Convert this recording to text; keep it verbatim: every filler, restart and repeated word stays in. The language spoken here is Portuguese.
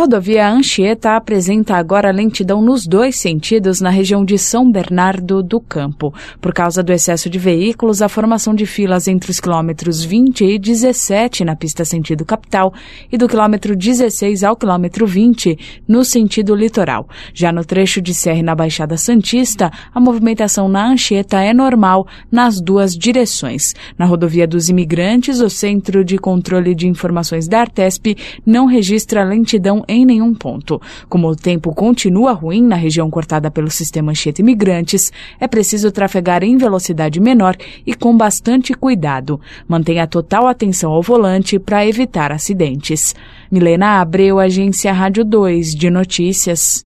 rodovia Anchieta apresenta agora lentidão nos dois sentidos na região de São Bernardo do Campo. Por causa do excesso de veículos, a formação de filas entre os quilômetros vinte e dezessete na pista sentido capital e do quilômetro dezesseis ao quilômetro vinte no sentido litoral. Já no trecho de Serra e na Baixada Santista, a movimentação na Anchieta é normal nas duas direções. Na rodovia dos Imigrantes, o Centro de Controle de Informações da Artesp não registra lentidão em nenhum ponto. Como o tempo continua ruim na região cortada pelo sistema Anchieta Imigrantes, é preciso trafegar em velocidade menor e com bastante cuidado. Mantenha total atenção ao volante para evitar acidentes. Milena Abreu, Agência Rádio dois de Notícias.